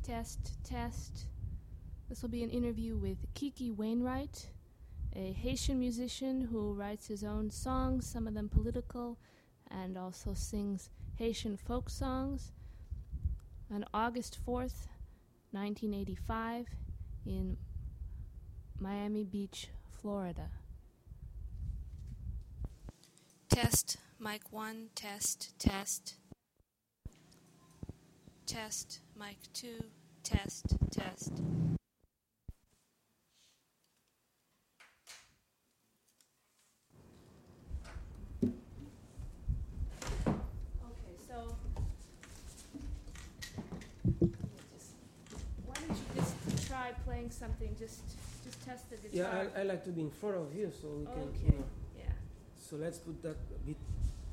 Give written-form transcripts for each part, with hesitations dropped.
Test, test. This will be an interview with Kiki Wainwright, a Haitian musician who writes his own songs, some of them political, and also sings Haitian folk songs. On August 4th, 1985, in Miami Beach, Florida. Test, mic 1, test, test. Test, mic 2, test, test. Okay, so why don't you just try playing something, just test the guitar. Yeah, I like to be in front of you so we can, Okay, yeah. So let's put that a bit.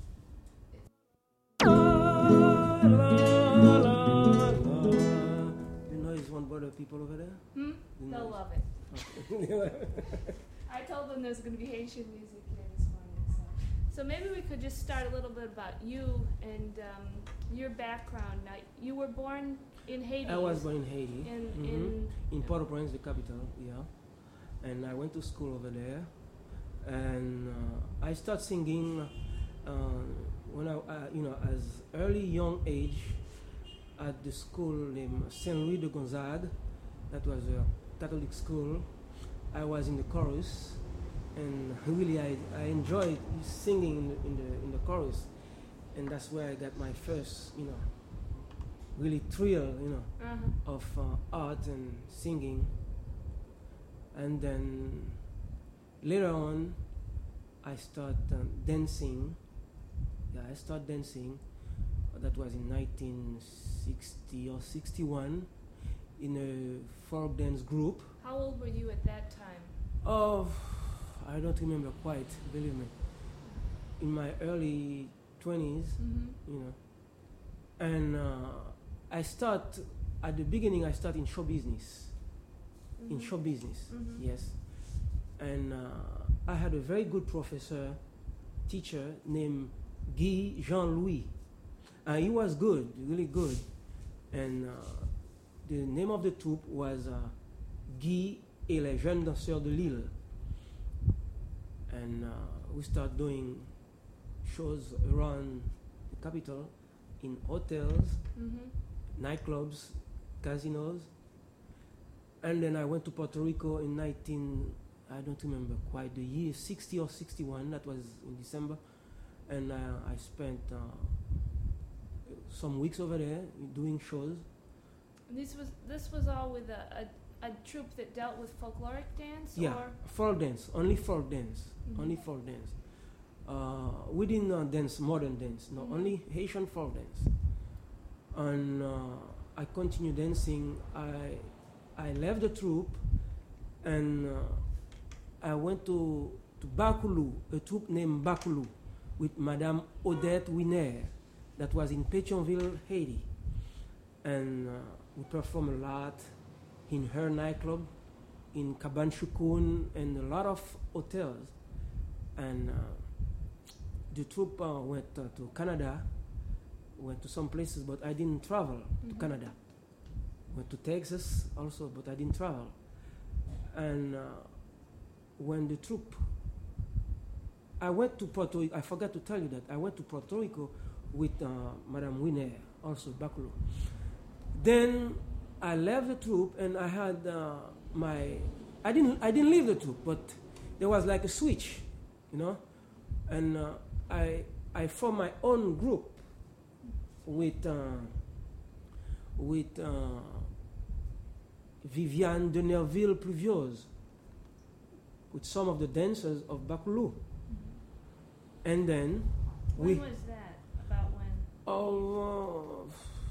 The noise won't bother people over there? They'll love it. I told them there's going to be Haitian music here this morning. So maybe we could just start a little bit about you and your background. Now, you were born in Haiti. I was born in Haiti. In Port-au-Prince, the capital, yeah. And I went to school over there. And I started singing when I, as early young age at the school named Saint Louis de Gonzague. That was a Catholic school. I was in the chorus, and really I enjoyed singing in the chorus, and that's where I got my first, really thrill, of art and singing. And then later on, I started dancing. Yeah, I started dancing. That was in 1960 or 61 in a folk dance group. How old were you at that time? Oh, I don't remember quite, believe me. In my early 20s, And at the beginning, I started in show business. In show business, yes. And I had a very good teacher named Guy Jean-Louis. He was good, really good. And the name of the troupe was Guy et les Jeunes Danseurs de Lille. And we started doing shows around the capital, in hotels, nightclubs, casinos. And then I went to Puerto Rico in I don't remember quite the year, 60 or 61, that was in December. And I spent some weeks over there doing shows. This was all with a troupe that dealt with folkloric dance? Yeah, or? folk dance, only folk dance, only folk dance. We didn't dance modern dance, no, only Haitian folk dance. And I continued dancing. I left the troupe and I went to Bacoulou, a troupe named Bacoulou, with Madame Odette Winer, that was in Pétionville, Haiti. And we performed a lot in her nightclub, in Cabane Choukoun, and a lot of hotels. And the troupe went to Canada, went to some places, but I didn't travel to Canada. Went to Texas also, but I didn't travel. And when the troupe, I went to Puerto Rico, I forgot to tell you that, I went to Puerto Rico with Madame Winer, also Bacoulou. Then I left the troupe and I had I didn't leave the troupe, but there was like a switch, and I formed my own group with Viviane de Nerville-Pluviose, with some of the dancers of Bacoulou. And then when was that? About when? Oh,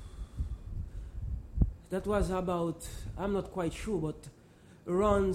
that was about, I'm not quite sure, but around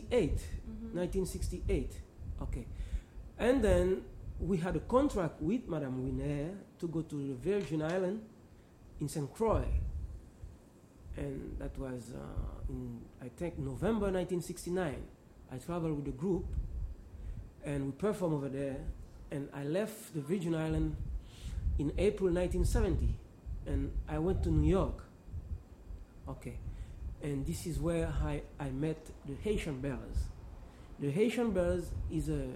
1968. Okay. And then we had a contract with Madame Winer to go to the Virgin Islands in St. Croix. And that was in, I think, November 1969. I traveled with the group and we performed over there. And I left the Virgin Islands in April 1970. And I went to New York Okay. And this is where I met the Haitian Bells. The Haitian Bells is a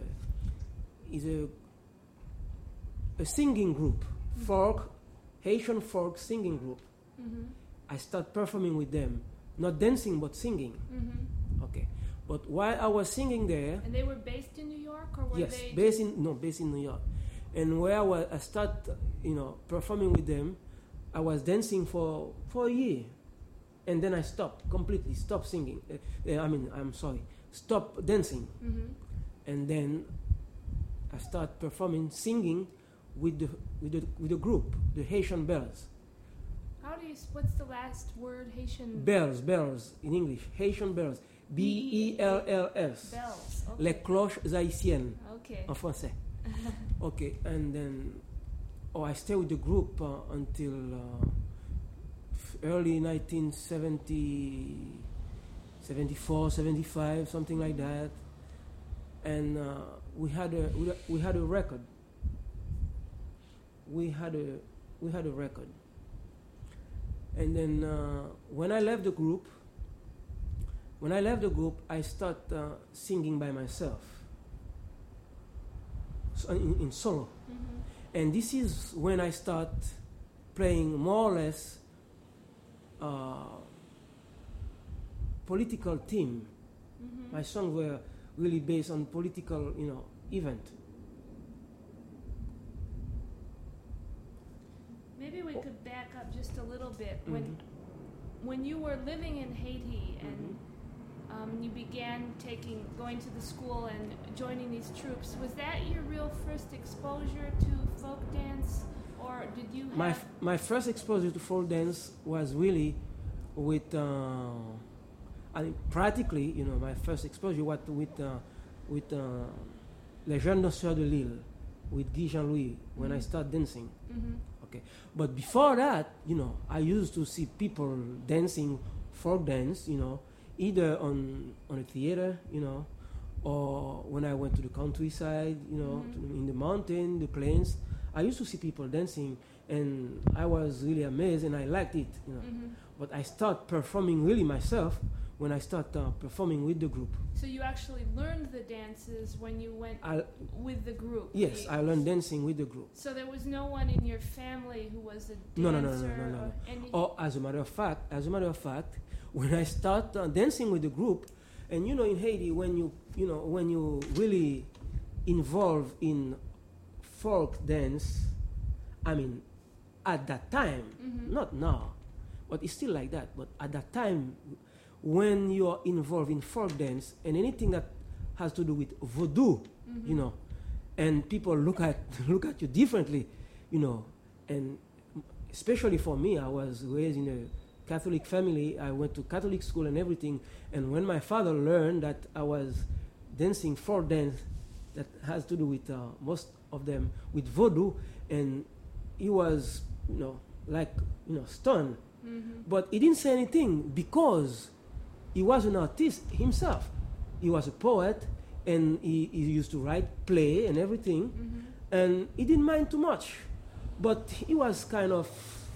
singing group, folk, Haitian folk singing group. Mm-hmm. I start performing with them, not dancing but singing. Mm-hmm. Okay. But while I was singing there, And they were based in New York, or were yes, they? based in New York. And where I start, performing with them, I was dancing for a year, and then I stopped completely, stopped singing. Stopped dancing, Mm-hmm. and then I start performing, singing with the group, the Haitian Bells. How do you? What's the last word? Haitian Bells in English, Haitian Bells, Bells. bells. Okay. Les cloches haïtiennes Okay. en français. Okay, and then I stayed with the group until early 1970, 74, 75, something like that. And we had a record. We had a record. And then when I left the group, I start singing by myself, so in solo. Mm-hmm. And this is when I start playing more or less political theme. Mm-hmm. My songs were really based on political, event. Maybe we could back up just a little bit. Mhm. When you were living in Haiti and Mhm. you began going to the school and joining these troops, was that your real first exposure to folk dance, or did you have? My first exposure to folk dance was really with, practically, my first exposure was with Les Jeunes Danseurs de Lille, with Guy Jean-Louis, when I started dancing. Mm-hmm. Okay, but before that, I used to see people dancing folk dance, either on a theater, or when I went to the countryside, Mhm. in the mountain, the plains. I used to see people dancing, and I was really amazed, and I liked it, Mm-hmm. But I start performing really myself when I start performing with the group. So you actually learned the dances when you went with the group. Yes, I learned dancing with the group. So there was no one in your family who was a dancer. No. Or any. Or as a matter of fact, when I start dancing with the group, and in Haiti, when you really involve in folk dance, at that time, Mhm. not now, but it's still like that. But at that time, when you are involved in folk dance and anything that has to do with voodoo, Mhm. and people look at you differently, and especially for me, I was raised in a Catholic family. I went to Catholic school and everything. And when my father learned that I was dancing folk dance that has to do with most of them with voodoo, and he was, stunned. Mhm. But he didn't say anything because he was an artist himself. He was a poet, and he used to write play and everything, Mhm. and he didn't mind too much. But he was kind of,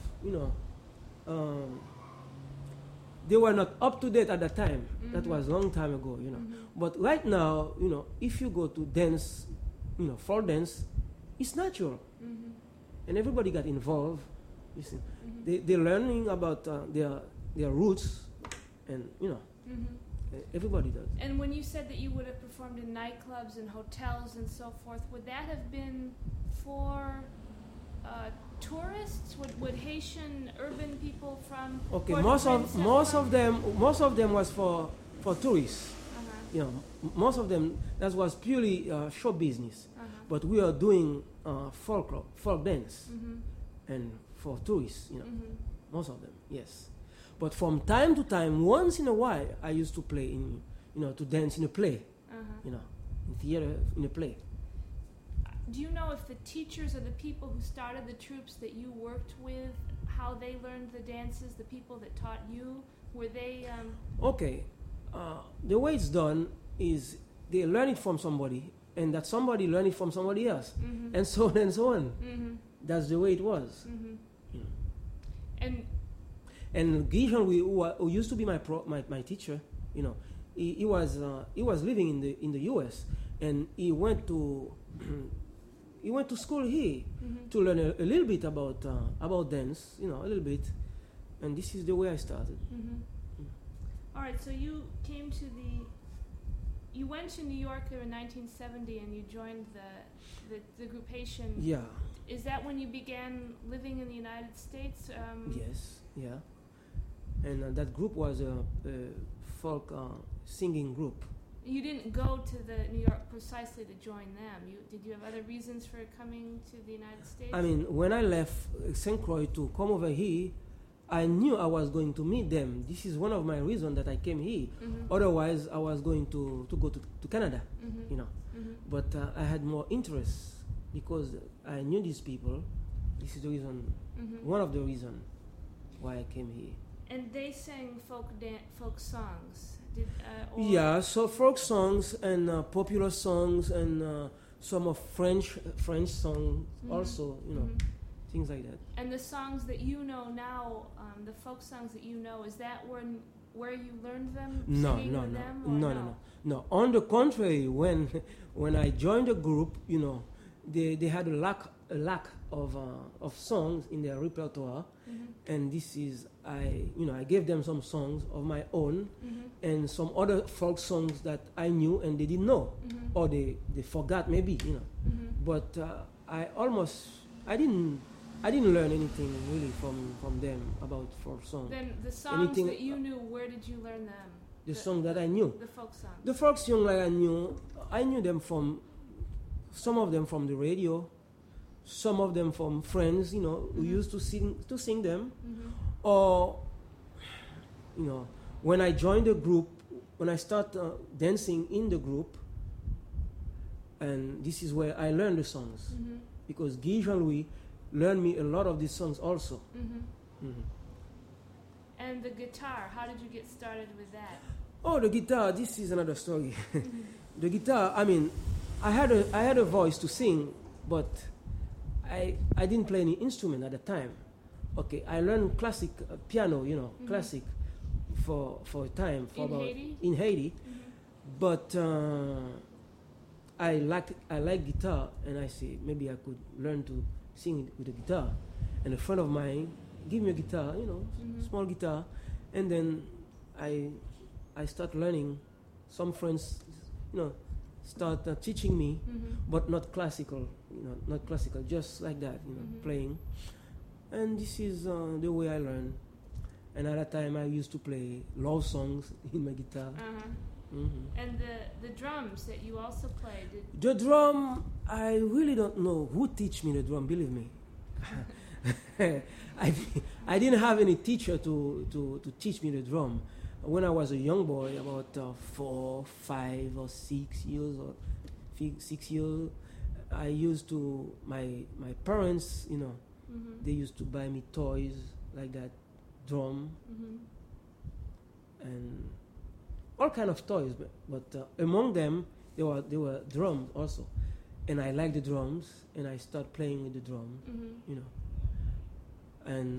they were not up to date at that time. That Mhm. was a long time ago, Mhm. But right now, if you go to dance, folk dance, it's natural. Mhm. And everybody got involved. You see, Mhm. they're learning about their roots, and Mhm. everybody does. And when you said that you would have performed in nightclubs and hotels and so forth, would that have been for tourists? Would Haitian urban people from Okay, Port-au-Prince most have of them was for tourists. Uh-huh. Most of them that was purely show business. Uh-huh. But we are doing folk dance Mhm. and for tourists. Mhm. Most of them, yes. But from time to time, once in a while, I used to play in, to dance in a play, Uh-huh. in theater, in a play. Do you know if the teachers or the people who started the troops that you worked with, how they learned the dances, the people that taught you, were they? Okay, the way it's done is they learn it from somebody, and that somebody learn it from somebody else, Mhm. and so on and so on. Mhm. That's the way it was. Mhm. You know. And And Guy Jean-Louis, who used to be my teacher, you know, he was living in the U.S. and he went to school here to learn a little bit about dance, you know, a little bit, and this is the way I started. All right, so you went to New York in 1970 and you joined the group Haitian. Yeah. Is that when you began living in the United States? Yes, yeah. And that group was a folk singing group. You didn't go to the New York precisely to join them. Did you have other reasons for coming to the United States? I mean, when I left St. Croix to come over here, I knew I was going to meet them. This is one of my reasons that I came here. Otherwise, I was going to go to Canada, you know. But I had more interest because I knew these people. This is the reason, one of the reasons why I came here. And they sang folk songs. Yeah, so folk songs and popular songs and some of French songs also, you know, things like that. And the songs that you know now, the folk songs that you know, is that where you learned them? No. On the contrary, when I joined the group, you know, they had a lack of songs in their repertoire, and this is I gave them some songs of my own and some other folk songs that I knew and they didn't know, or they forgot maybe, you know. But I didn't learn anything really from them about folk songs. Then the songs that you knew, where did you learn them? The song that I knew. The folk songs. The folk song that I knew them from, some of them from the radio, some of them from friends, you know, who used to sing them, or, you know, when I joined the group, when I started dancing in the group, and this is where I learned the songs, because Guy Jean-Louis learned me a lot of these songs also. And the guitar, how did you get started with that? Oh, the guitar, this is another story. The guitar, I mean, I had a voice to sing, but I didn't play any instrument at the time. Okay, I learned classic piano, you know, classic for a time. In Haiti. But I like guitar, and I say maybe I could learn to sing with a guitar. And a friend of mine gave me a guitar, you know, small guitar, and then I start learning. Some friends, you know, start teaching me, but not classical, you know, not classical, just like that, you know, playing. And this is the way I learned. And at that time, I used to play love songs in my guitar. And the drums that you also played. The drum, I really don't know who teach me the drum. Believe me, I didn't have any teacher to teach me the drum. When I was a young boy, about 4, 5, or 6 years, or 6 years, I used to my parents, you know, they used to buy me toys like that, drum, and all kind of toys. But among them, there were drums also, and I liked the drums, and I started playing with the drum, you know, and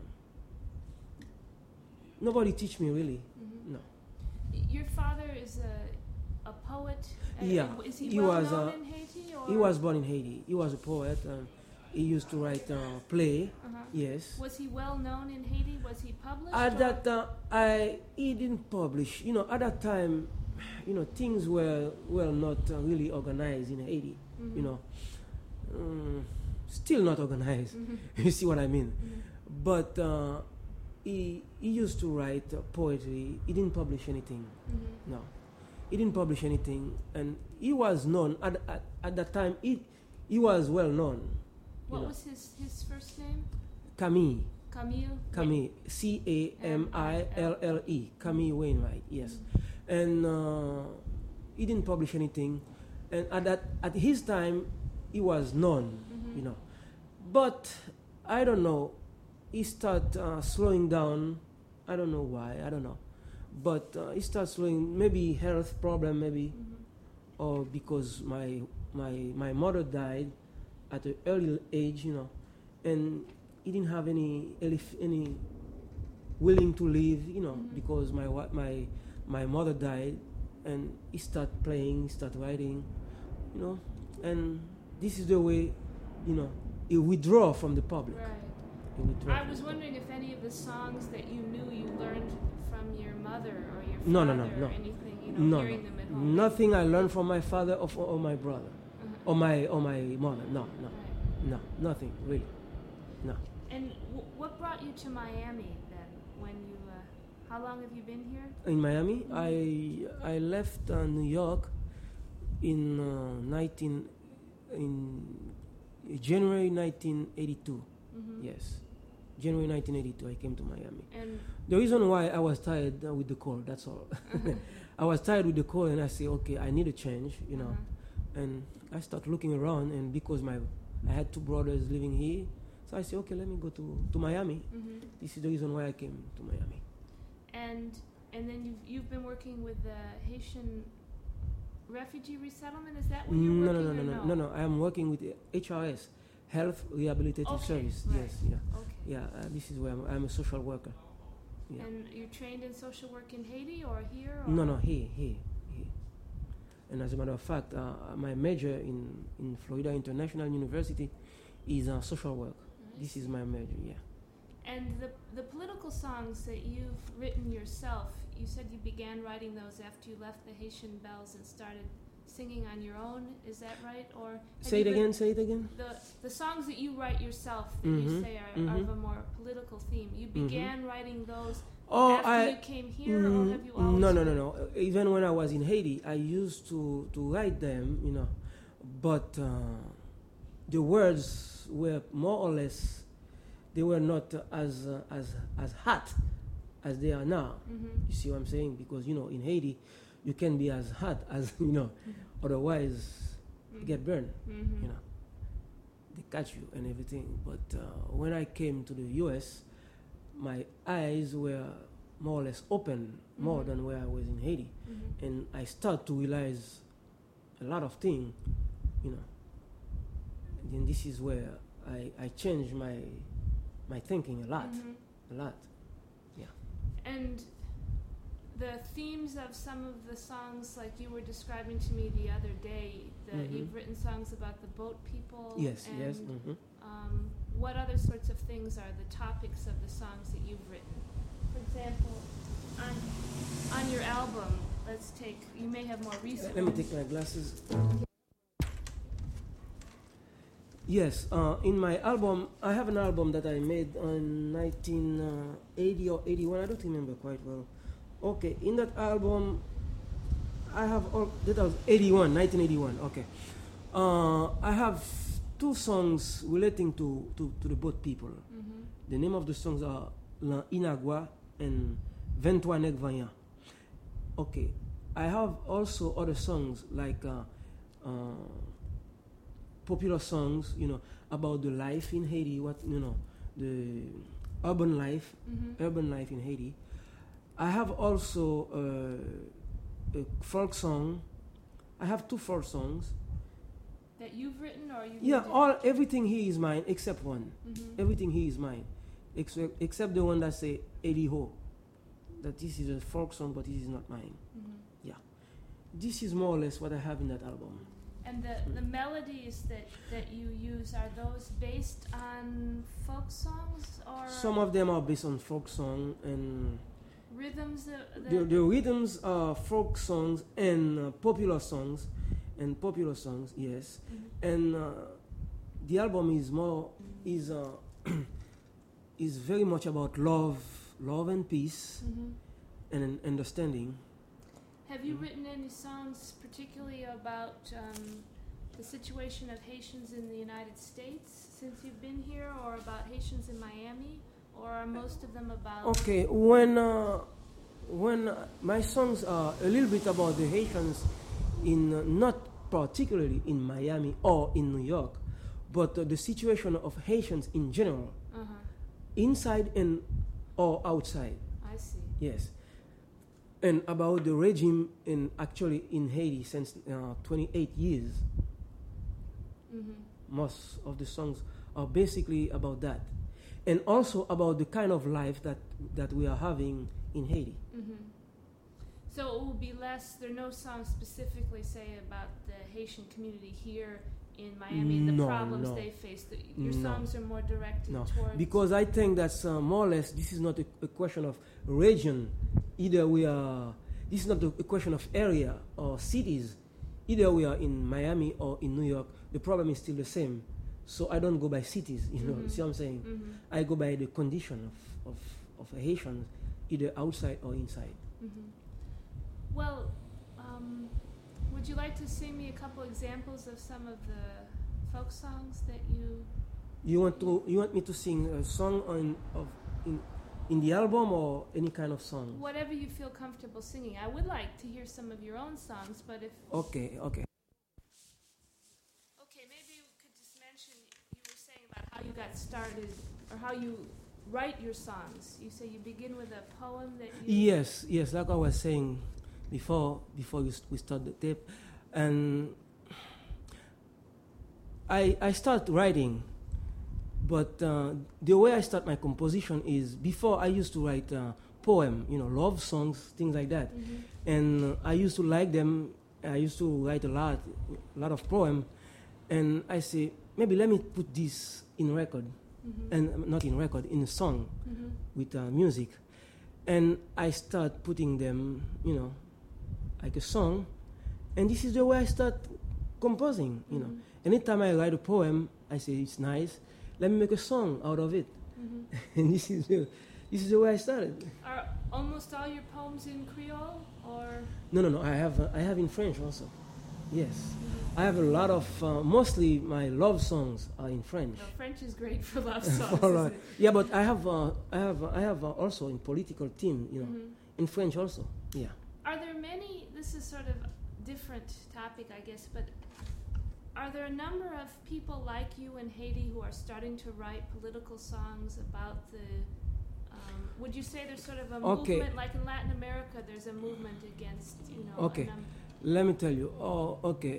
nobody teach me really. No. Your father is a poet. Yeah. Is he well known in Haiti? Or? He was born in Haiti. He was a poet. He used to write play. Yes. Was he well known in Haiti? Was he published? At that he didn't publish. You know, at that time, you know, things were not really organized in Haiti. You know, still not organized. You see what I mean? But he used to write poetry. He didn't publish anything. No, he didn't publish anything, and he was known at that time. He was well known. What was his first name? Camille. Camille. Camille. Camille. Camille Wainwright. Yes, and he didn't publish anything, and at his time, he was known. You know, but I don't know. He started slowing down. I don't know why. I don't know, but he started slowing. Maybe health problem. Maybe, or because my mother died at an early age, you know, and he didn't have any willing to leave, because my mother died, and he start playing, start writing, and this is the way, he withdraw from the public. Right. I was wondering if any of the songs that you knew you learned from your mother or your father No. or anything, hearing them at home. Nothing I learned from my father or my brother, or my mother. No, Right. no, nothing really. No. And what brought you to Miami then? When you, how long have you been here? In Miami, I left New York in January 1982. Yes, January 1982. I came to Miami. And the reason why I was tired with the cold. That's all. I was tired with the cold, and I said, okay, I need a change. And I started looking around, and because I had two brothers living here, so I said, okay, let me go to Miami. This is the reason why I came to Miami. And then you've been working with the Haitian refugee resettlement. Is that what you're working? No. I am working with the HRS, Health Rehabilitative Service. Right. Yes, yeah. Okay. Yeah, this is where I'm a social worker. Yeah. And you're trained in social work in Haiti or here? Or? No, here. And as a matter of fact, my major in Florida International University is social work. This is my major, yeah. And the political songs that you've written yourself, you said you began writing those after you left the Haitian Bells and started singing on your own. Is that right? Or Say it again. The songs that you write yourself that you say are of a more political theme. You began writing those after you came here, or have you always? No. Even when I was in Haiti, I used to write them, but the words were more or less. They were not as hot as they are now. You see what I'm saying? Because in Haiti, you can be as hot as otherwise you get burned. They catch you and everything. But when I came to the U.S., my eyes were more or less open more than where I was in Haiti, and I start to realize a lot of things. And then this is where I changed my thinking a lot. Yeah. And the themes of some of the songs, like you were describing to me the other day, that you've written songs about the boat people. Yes. What other sorts of things are the topics of the songs that you've written? For example, on your album, you may have more recent. Let me take my glasses. Yes, in my album, I have an album that I made in 1980 or 81, I don't remember quite well. Okay, in that album, I have, that was 1981, okay. I have two songs relating to the boat people. The name of the songs are La Inagua and 21 Vaillant. Okay, I have also other songs like popular songs, about the life in Haiti, the urban life in Haiti. I have also a folk song. I have two folk songs. That you've written, or you? Everything here is mine except one. Everything here is mine, except the one that say Eddie Ho. That this is a folk song, but this is not mine. Yeah, this is more or less what I have in that album. And the melodies that you use, are those based on folk songs, or? Some of them are based on folk song, and rhythms. The rhythms are folk songs and popular songs, yes. And the album is very much about love and peace and understanding. Have you written any songs particularly about the situation of Haitians in the United States since you've been here, or about Haitians in Miami, or are most of them about? Okay, when my songs are a little bit about the Haitians not particularly in Miami or in New York, but the situation of Haitians in general, inside and or outside. I see. Yes. And about the regime in Haiti since 28 years. Most of the songs are basically about that. And also about the kind of life that that we are having in Haiti. Mm-hmm. So it will be less. There are no songs specifically say about the Haitian community here in Miami and the problems they face. Your songs are more directed towards. Because I think that's more or less. This is not a question of region. Either we are. This is not a question of area or cities. Either we are in Miami or in New York. The problem is still the same. So I don't go by cities. You know. See what I'm saying? Mm-hmm. I go by the condition of a Haitian, either outside or inside. Mm-hmm. Well, would you like to sing me a couple examples of some of the folk songs that you? You want me to sing a song in the album or any kind of song? Whatever you feel comfortable singing. I would like to hear some of your own songs, but if. Okay. Okay, maybe you could just mention. You were saying about how you got started or how you write your songs. You say you begin with a poem that you. Yes. Like I was saying before we start the tape, and I start writing, but the way I start my composition is before I used to write poem, love songs, things like that, and I used to like them. I used to write a lot of poem, and I say maybe let me put this in record, and not in record, in a song with music, and I start putting them, like a song, and this is the way I start composing. Anytime I write a poem, I say it's nice. Let me make a song out of it, and this is the way I started. Are almost all your poems in Creole, or? No. I have in French also. Yes, I have a lot of. Mostly my love songs are in French. No, French is great for love songs. Isn't it? Yeah, but I have also in political theme, in French also. Yeah. Are there many? This is sort of different topic, I guess, but are there a number of people like you in Haiti who are starting to write political songs about the? Would you say there's sort of a movement, like in Latin America, there's a movement against, Okay, let me tell you. Oh, okay.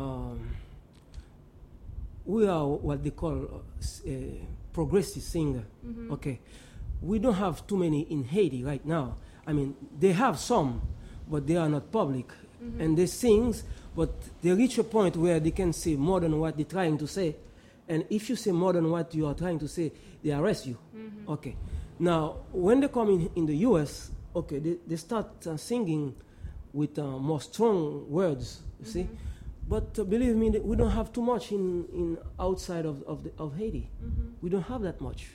We are what they call progressive singer. Okay, we don't have too many in Haiti right now. I mean, they have some, but they are not public, and they sing, but they reach a point where they can say more than what they're trying to say, and if you say more than what you are trying to say, they arrest you. Okay, now when they come in the U.S., okay, they start singing with more strong words, you see, but believe me, we don't have too much in outside of Haiti. We don't have that much.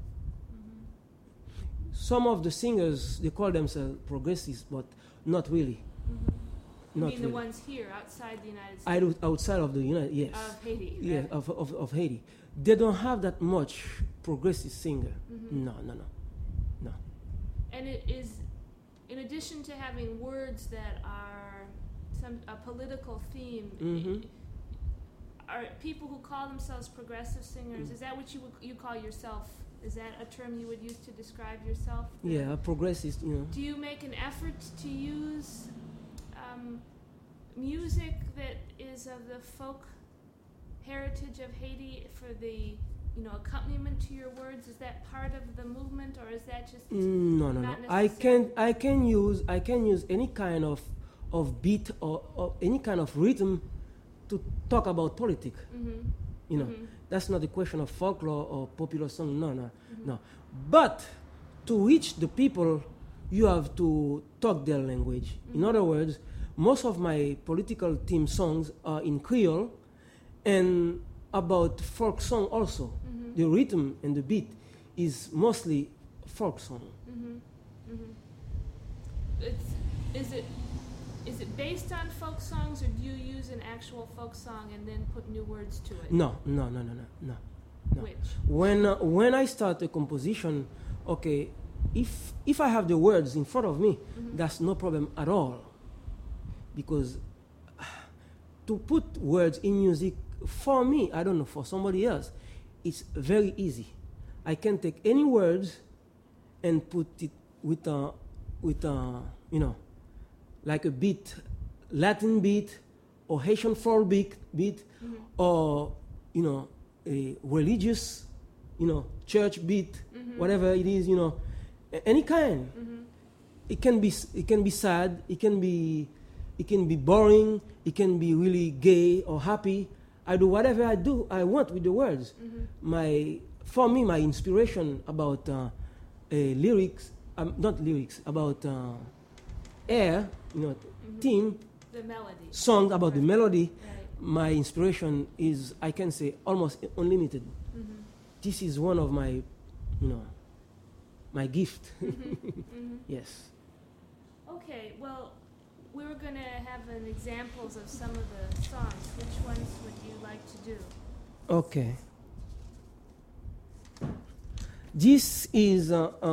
Some of the singers, they call themselves progressives, but not really. You mean the ones here, outside the United States? Outside of the United, yes. Of Haiti. Yeah, right? of Haiti. They don't have that much progressive singer. No. And it is, in addition to having words that are a political theme, are people who call themselves progressive singers, is that what you call yourself? Is that a term you would use to describe yourself? Yeah, progressive, Do you make an effort to use music that is of the folk heritage of Haiti for the accompaniment to your words? Is that part of the movement, or is that just no? I can use any kind of beat or any kind of rhythm to talk about politics. That's not a question of folklore or popular song. No. But to reach the people, you have to talk their language. In other words, most of my political theme songs are in Creole and about folk song also. The rhythm and the beat is mostly folk song. Is it based on folk songs, or do you use an actual folk song and then put new words to it? No. Which? When I start a composition, okay, if I have the words in front of me, that's no problem at all. Because to put words in music, for me, I don't know, for somebody else, it's very easy. I can take any words and put it with like a beat, Latin beat, or Haitian folk beat, or a religious, church beat, whatever it is, any kind. It can be sad. It can be boring. It can be really gay or happy. I do whatever I want with the words. For me, my inspiration about lyrics, not lyrics, about air, theme, the melody, song about the melody. right. My inspiration is, I can say, almost unlimited. This is one of my, my gift. Yes. Okay, well, we were going to have an examples of some of the songs. Which ones would you like to do? Okay. This is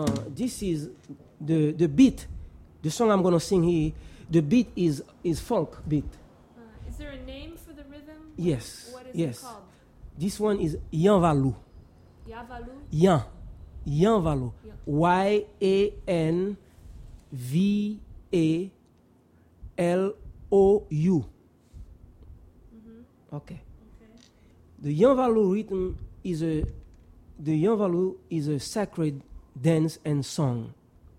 the beat. The song I'm gonna sing here. The beat is folk beat. Is there a name for the rhythm? Yes. What is yes. it called? This one is Yanvalu. Yavalu? Yanvalu. YANVALOU. Okay. The Yanvalu rhythm is a sacred dance and song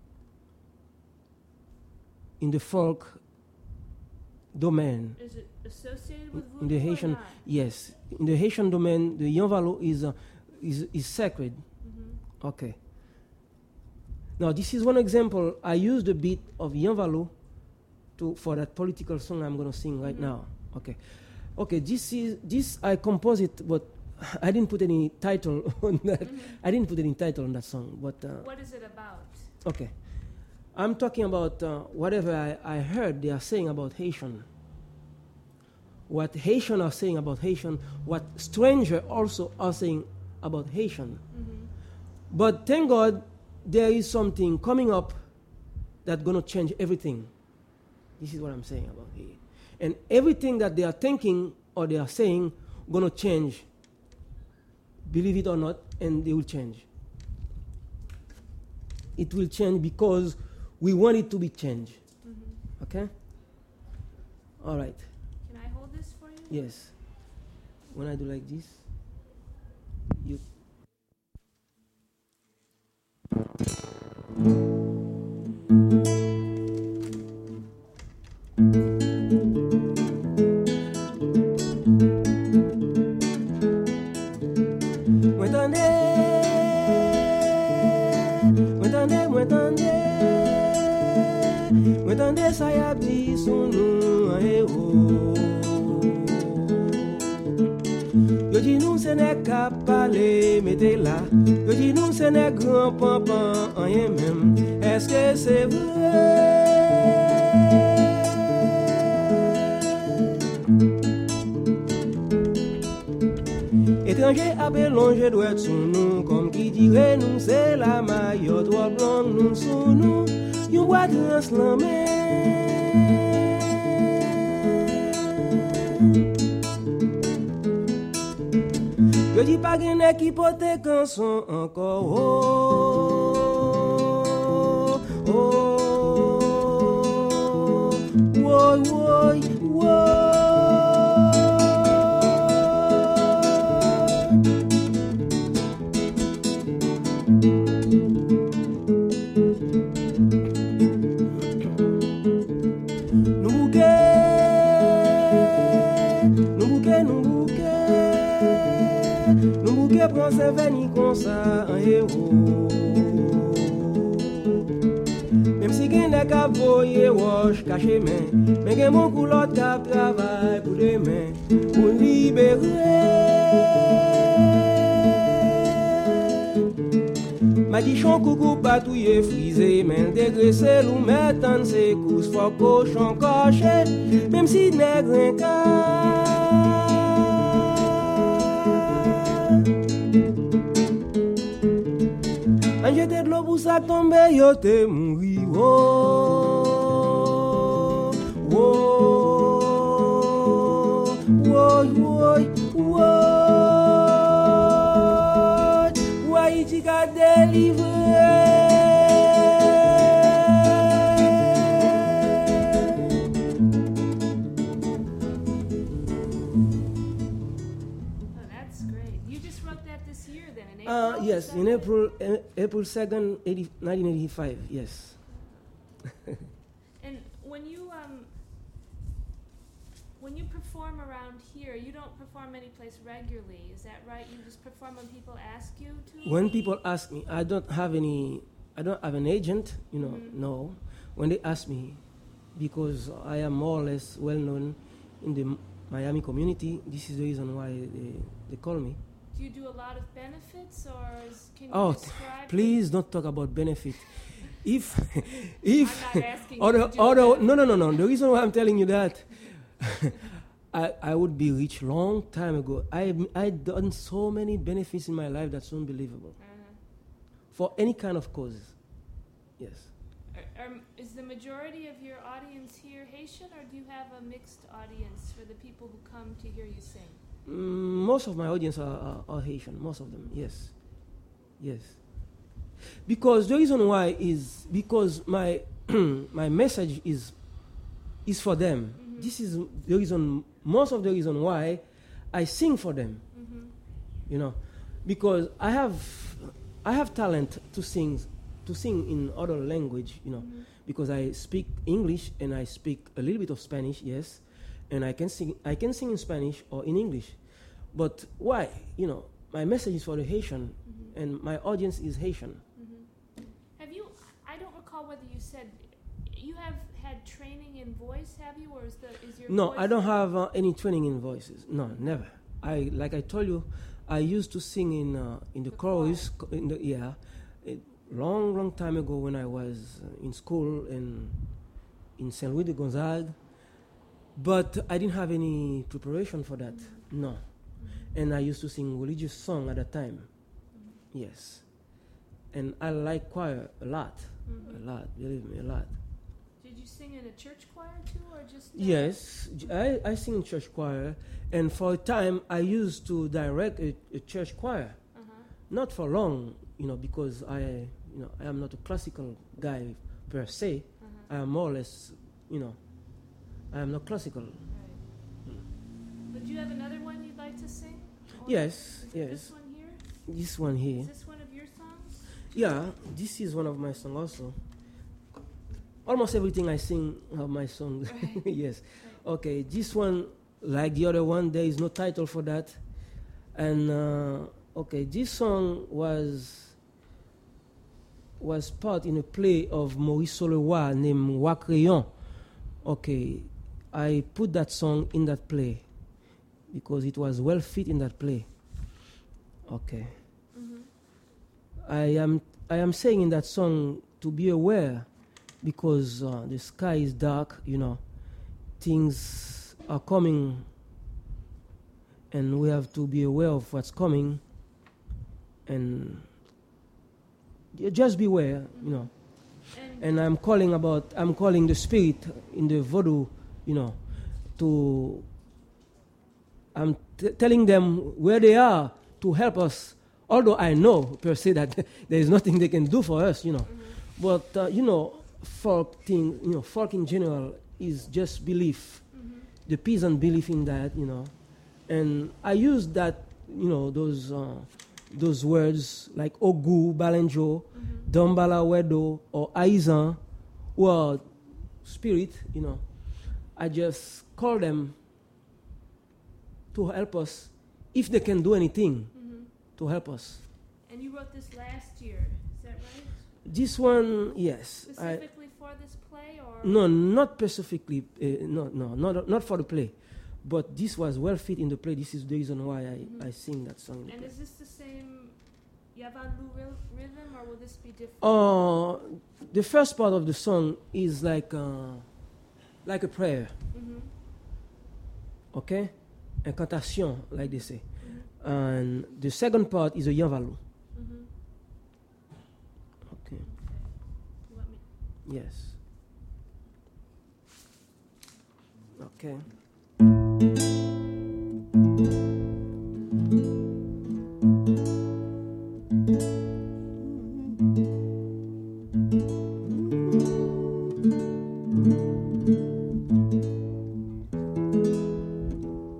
in the folk domain. Is it associated with voodoo In the Haitian, or not? yes, in the Haitian domain, the Yanvalu is sacred. Okay. Now this is one example. I use the beat of Yanvalu for that political song I'm going to sing right now. Okay. Okay. This I composed it, but I didn't put any title on that. I didn't put any title on that song. But what is it about? okay, I'm talking about whatever I heard they are saying about Haitian. What Haitian are saying about Haitian. What strangers also are saying about Haitian. But thank God, there is something coming up that's going to change everything. This is what I'm saying about here. And everything that they are thinking or they are saying going to change. Believe it or not, and they will change. It will change because we want it to be changed. Okay? All right. Can I hold this for you? Yes. When I do like this, you. Mwetande sa yap di sou nou Yo di nou se ne kap pale mete la Yo di nou se ne gran pampan anyen mem Eske se vre Étranger abe longe dwet sou nou Kom ki dire nou se la mayot Wap long nou sou nou Yon boit translamé Yo di pa gen ek ki pote kanson ankor Woy, woy, woy Prends se veni kon sa an héros Même si gen dek ap voye wosh kache men Men gen mon koulot kap travay pou demen Pou libere Madichon koukou patouye frize Men degrese lou metan se kous Fok kochon koche Même si negren ka An jete d'lo pou sa tombe yo te mouri Woy, woy, woy, woy Woy iti ka delivre Oh, that's great. You just wrote that this year then, in April? Yes, in April 2nd, 1985. Yes. And when you perform around here, you don't perform any place regularly. Is that right? You just perform when people ask you to. When people ask me, I don't have an agent. No. When they ask me, because I am more or less well known in the Miami community, this is the reason why they call me. Do you do a lot of benefits, or can you describe? Please don't talk about benefit. If I'm not asking no. The reason why I'm telling you that, I would be rich long time ago. I done so many benefits in my life that's unbelievable. For any kind of cause. Yes. Is the majority of your audience here Haitian, or do you have a mixed audience for the people who come to hear you sing? Most of my audience are Haitian. Most of them, yes. Because the reason why is because my my message is for them. Mm-hmm. This is the reason. Most of the reason why I sing for them. Mm-hmm. Because I have talent to sing in other language. Mm-hmm. Because I speak English and I speak a little bit of Spanish. Yes. And I can sing in Spanish or in English. But why? My message is for the Haitian, mm-hmm. and my audience is Haitian. Mm-hmm. I don't recall whether you said you have had training in voice, have you? Or is your No, voice I don't have any training in voices. No, never. Like I told you, I used to sing in the chorus, long time ago when I was in school in Saint Louis de Gonzague. But I didn't have any preparation for that. Mm-hmm. No. Mm-hmm. And I used to sing religious song at that time. Mm-hmm. Yes. And I like choir a lot. Mm-hmm. A lot, believe me, a lot. Did you sing in a church choir too, or just... Yes, I sing in church choir. And for a time, I used to direct a church choir. Uh-huh. Not for long, because I am not a classical guy per se. Uh-huh. I am more or less, I am not classical. Right. But do you have another one you'd like to sing? Yes. This one here? This one here. Is this one of your songs? Yeah, this is one of my songs also. Almost everything I sing are my songs. Right. Yes. Right. Okay, this one, like the other one, there is no title for that. And, this song was part in a play of Maurice Soleroy named Roi Crayon. Okay, I put that song in that play because it was well fit in that play. Okay. Mm-hmm. I am saying in that song to be aware because the sky is dark, things are coming and we have to be aware of what's coming and just beware, And I'm calling the spirit in the voodoo, I'm telling them where they are to help us. Although I know per se that there is nothing they can do for us, Mm-hmm. But folk in general is just belief, mm-hmm. the peasant belief in that, And I use that, those words like Ogu, Balenjo, mm-hmm. Dombala Wedo, or Aizan, who are spirit, I just call them to help us if they can do anything, mm-hmm. to help us. And you wrote this last year, is that right? This one, yes. Specifically for this play, or? No, not specifically. Not for the play. But this was well fit in the play. This is the reason why I sing that song. And is this the same Yavanlu rhythm, or will this be different? The first part of the song is like a prayer. Mm-hmm. Okay? Incantation, like they say. Mm-hmm. And the second part is a Yavanlu. Mm-hmm. Okay. You want me? Yes. Okay.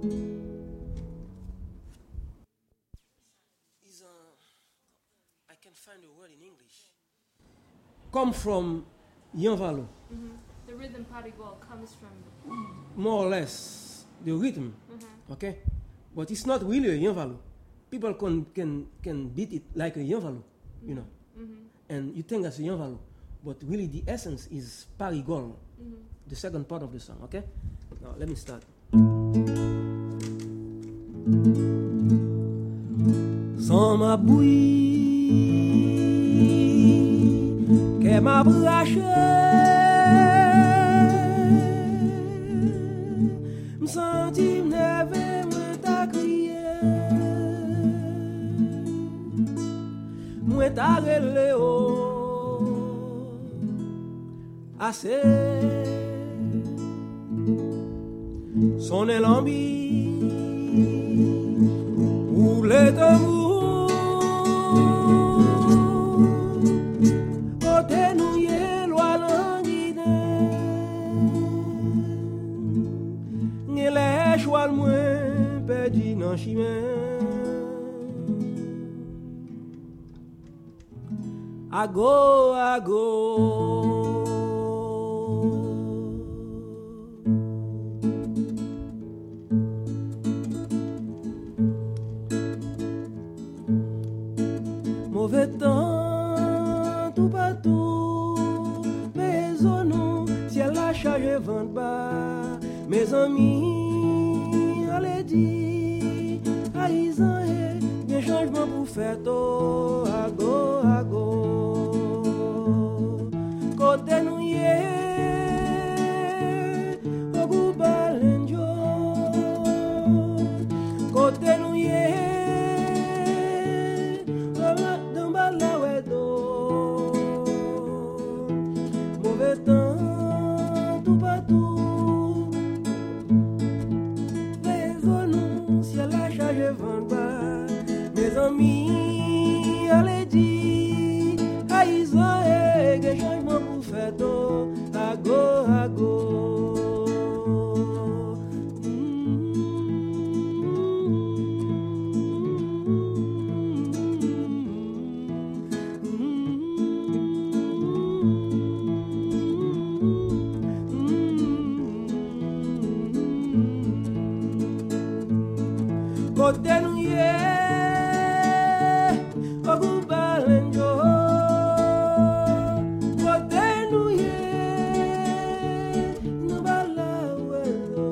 I can from Yanvalo. The rhythm parigol comes from More or less the rhythm, okay? But it's not really a Yanvalo. People can beat it like a Yanvalo, you know, and you think that's a Yanvalo, but really the essence is parigol, the second part of the song, okay? Now let me start. Sans ma bouille, qu'elle m'a braché. M'senti m'neve mwen ta kriye, mwen ta rele o ase, sonne l'ambi ou le tambour, kote nou ye lwa langide. Les choix moins perdus dans chemin. Ago, ago. Mauvais temps, tout partout. Maison nous, ciel la charge vent bas. Mes amis, allez dire, haïsant et bien changement pour faire tout, ago, ago. Côté nous yé, au bout balenjo. Côté nous yé, dans balawedo. Mauvais temps, tout partout. Mes amis, allez dire, haïsant et que changement pour faire tout, ago, ago. Côté nous yé, au bout balenjo. Côté nous yé, nous balawedo.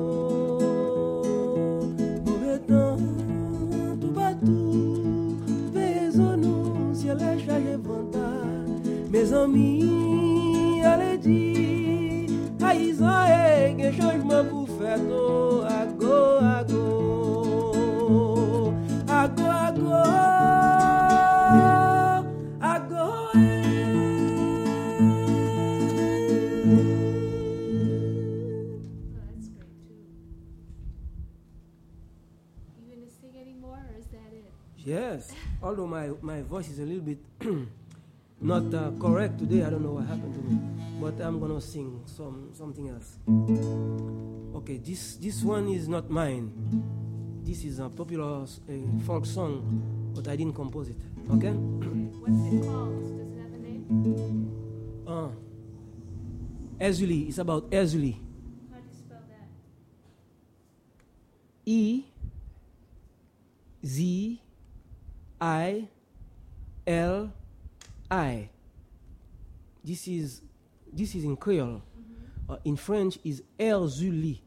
Mauvais temps, tout partout. Maison nous, ciel la charge venta. Mes amis, allez dire, haïsant et que changement pour faire tout, ago, ago. Ago, ago, ago. that's great too. You gonna sing any more, or is that it? Yes, although my voice is a little bit not correct today, I don't know what happened to me, but I'm gonna sing something else. Okay, this one is not mine. This is a popular folk song, but I didn't compose it. Okay? What's it called? Does it have a name? Ezuli. It's about Ezuli. How do you spell that? E-Z-I-L-I. This is in Creole. In French is Erzuli.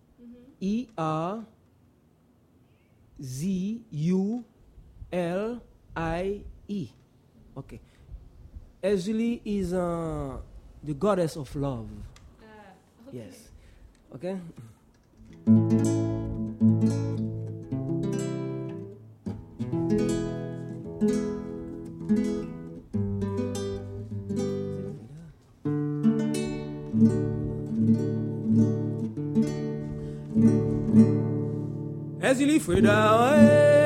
E-R-Z-U-L-I-E. Okay. Ezuli is the goddess of love. Okay. Yes. Okay? Ezuli Frida,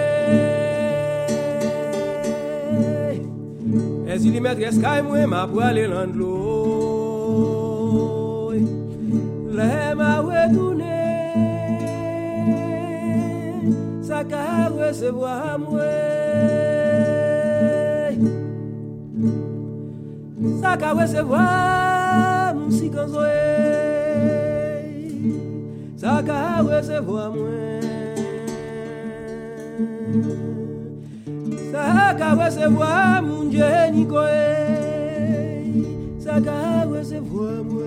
Ezuli maîtresse kay moi m'a pour aller dans l'eau. Là m'a retourné, ça qu'a recevoir moi. Ça qu'a recevoir sans oeil, ça ka recevoir moi. Ça ka recevoir mon Dieu Nicoé, ça ka recevoir moi.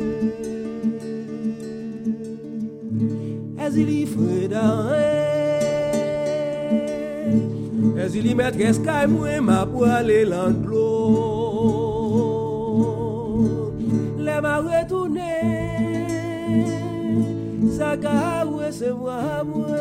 Est-il Freda, est-il maîtresse kay moi m'a pour aller l'eau. Les m'a retourné, ça ka recevoir moi.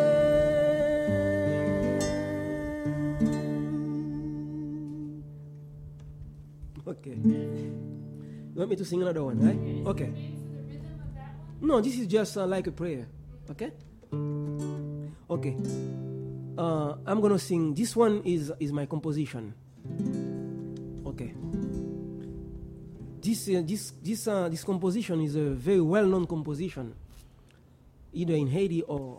Okay. You want me to sing another one, right? Okay. No, this is just like a prayer. Okay? Okay. I'm gonna sing. This one is my composition. Okay. This composition is a very well-known composition, either in Haiti or.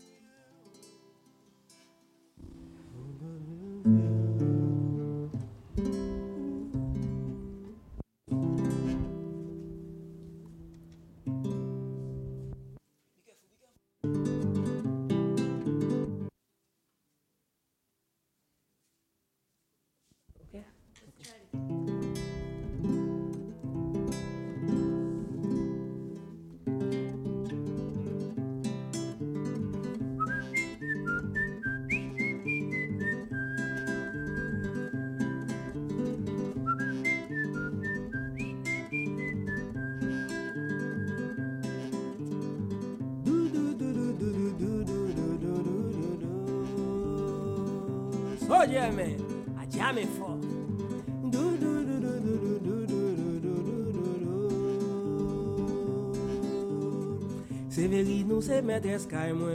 Oh yeah, man. I jam it for. C'est vrai, nous c'est maîtresse kay moi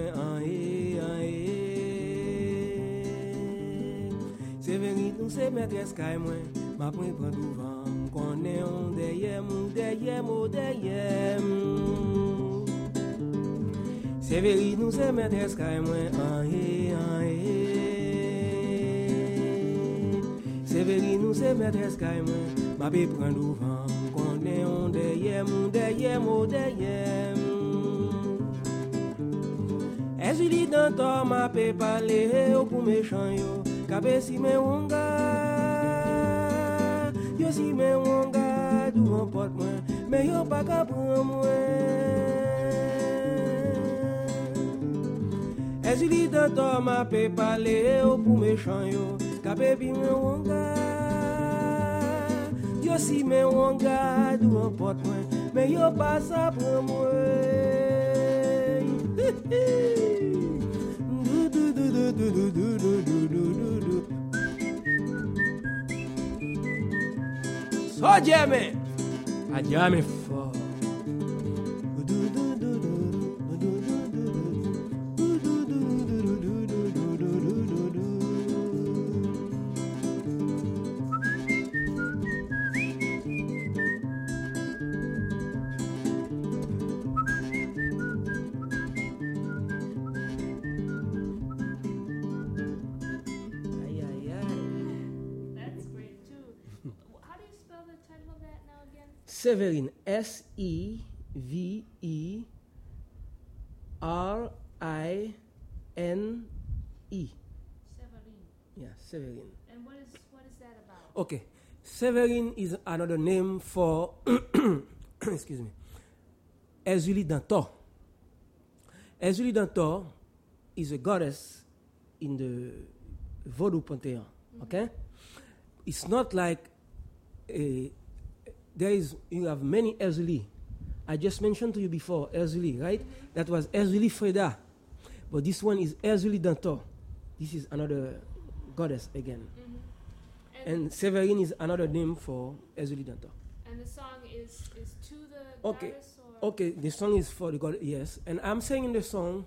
C'est vrai, nous c'est maîtresse kay moi. Ma prend devant, connaît on derrière mon. C'est vrai, nous c'est maîtresse kay moi C'est vrai, nous c'est maîtresse kay moi. Ma bé prend devant, connaît on derrière mon. Est-ce qu'il dans toi m'a pe parler au pour méchant yo. Kabe si me wonga, yo si me wonga, du emporte moi, mais yo pas qu'à prendre moi. Est-ce qu'il dans toi m'a pe parler au pour méchant yo. Kabe bi me wonga, yo si me wonga, du emporte moi, mais yo pas ça prendre moi. So jamming, I jam it for. Severin, Severin. Severin. Yeah, Severin. And what is that about? Okay, Severin is another name for, excuse me, Erzulie Dantor. Erzulie Dantor is a goddess in the Vodou pantheon. Okay, it's not like you have many Erzulie. I just mentioned to you before Erzulie, right? That was Erzulie Freda, but this one is Erzulie Dantor. This is another goddess again. And Severin is another name for Erzulie Dantor. And the song is to the goddess? Okay, the song is for the goddess, yes. And I'm saying in the song,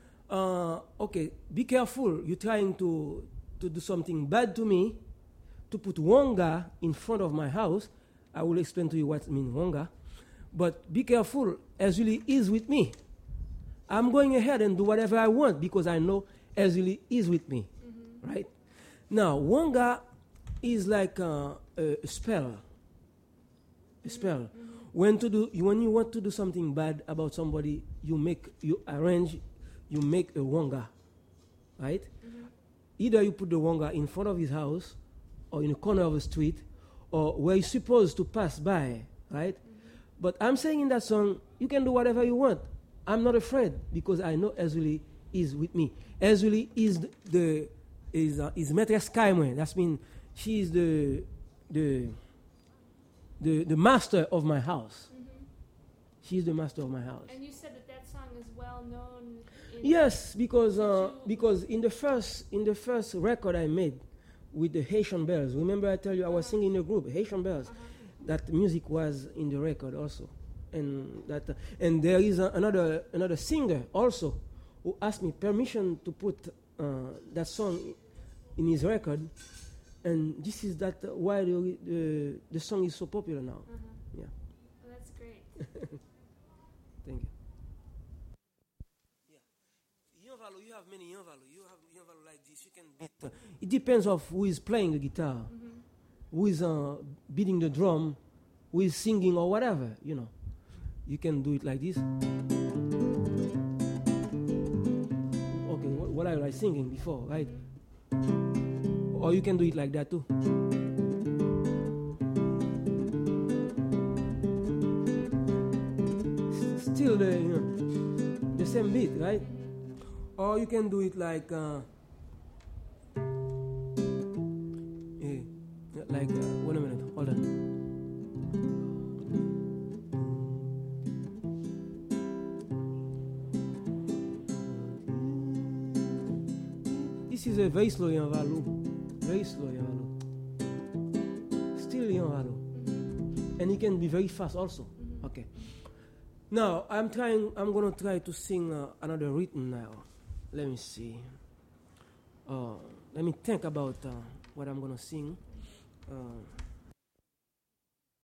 be careful, you're trying to do something bad to me, to put Wonga in front of my house. I will explain to you what means Wonga. But be careful, Erzulie is with me. I'm going ahead and do whatever I want because I know Erzulie is with me. Right? Now, Wonga is like a spell. A spell. when you want to do something bad about somebody, you make a wonga, right? Either you put the wonga in front of his house, or in the corner of the street, or where you're supposed to pass by, right? But I'm saying in that song, you can do whatever you want. I'm not afraid because I know Ezuli is with me. Ezuli is Maîtresse Kaimwe. That means she is the master of my house. She's the master of my house. And you said that song is well known. Yes, because in the first record I made with the Haitian Bells. Remember I tell you I was singing in a group, Haitian Bells. That music was in the record also, and there is another singer also who asked me permission to put that song in his record, and this is why the song is so popular now. Yeah. Well, that's great. Thank you. Yeah, Yonvalo, you have many Yonvalo. You have Yonvalo like this. You can beat. It depends of who is playing the guitar, who is beating the drum, who is singing or whatever. You can do it like this. Okay, what I was singing before, right? Or you can do it like that too. Still the same beat, right? Or you can do it like wait a minute, hold on. This is a very slow Yonvalo. Very slow Yonvalo. Still Yonvalo. And it can be very fast also. Okay. Now, I'm going to try to sing another rhythm now. Let me see. Let me think about what I'm going to sing.